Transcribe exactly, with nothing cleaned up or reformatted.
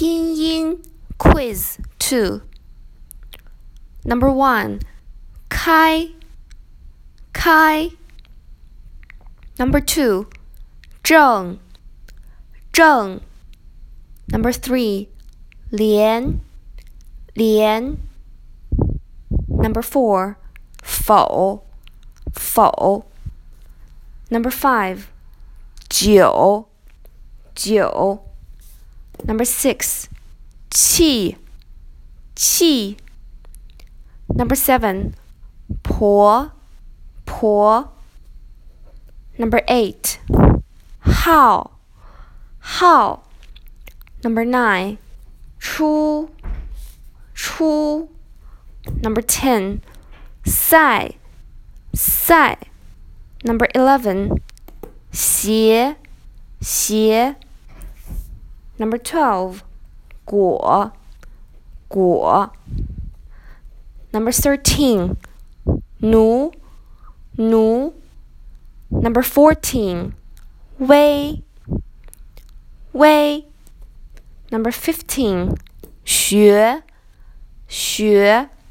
拼音 quiz two. Number one, 开开 Number two, 正正 Number three, 连连 Number four, 否否 Number five, 九九 Number six, 气气 Number seven, 婆婆 Number eight, 号号 Number nine, 出出 Number ten, 赛赛 Number eleven, 鞋鞋 Number twelve, 果果 Number thirteen, 奴奴 Number fourteen, 微微 Number fifteen, 学学